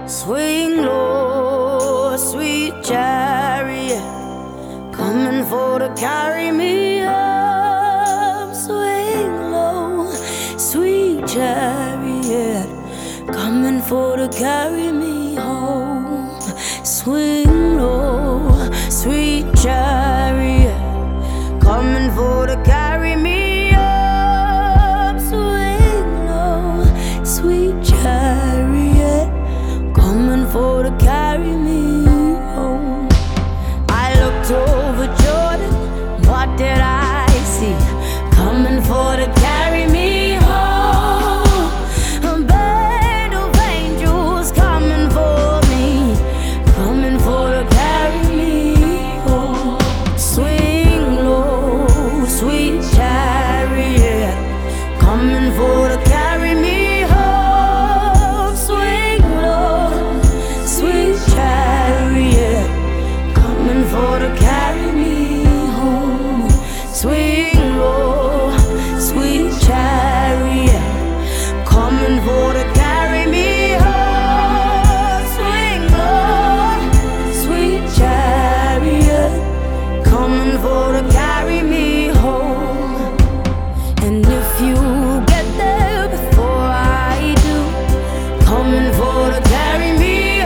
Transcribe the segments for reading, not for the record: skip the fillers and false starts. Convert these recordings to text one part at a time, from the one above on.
Swing low, sweet chariot, coming for to carry me up. Swing low, sweet chariot, coming for to carry me home. Swing low, sweet chariot, coming for to carry me up. Swing low, sweet chariot, coming for to carry me home. I looked over Jordan, what did I see? Coming for to carry me home. A band of angels coming for me, coming for to carry me home. Swing low, sweet chariot, coming for to carry me home. Swing low, sweet chariot, coming for to carry me home. Swing low, sweet chariot, coming for to carry me home. Swing low, sweet chariot, coming for to carry me home. And if you get there before I do, coming for to carry me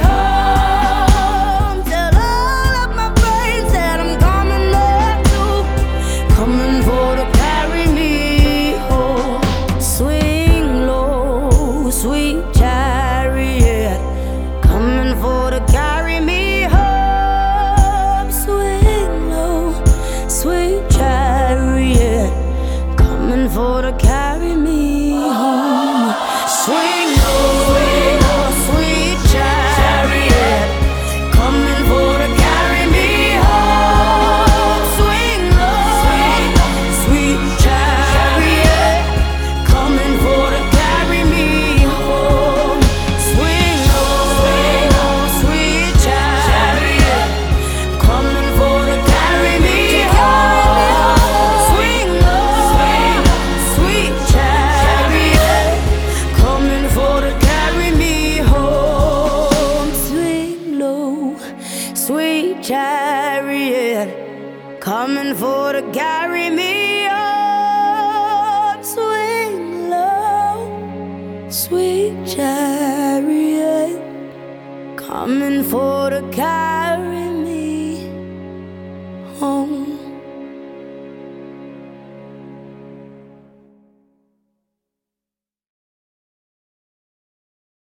home. Tell all of my friends that I'm coming there too, coming for to carry me home. Swing low, sweet chariot, coming for to carry me home. Swing low, sweet chariot, coming for to carry me home. Swing low, sweet chariot, coming for to carry me home. Swing low, sweet chariot, coming for to carry me home. Swing low, sweet chariot, coming for to carry me home. Swing low, sweet chariot, coming for to carry me home. Swing low, sweet chariot, coming for to carry me up. Swing low, sweet chariot, coming for to carry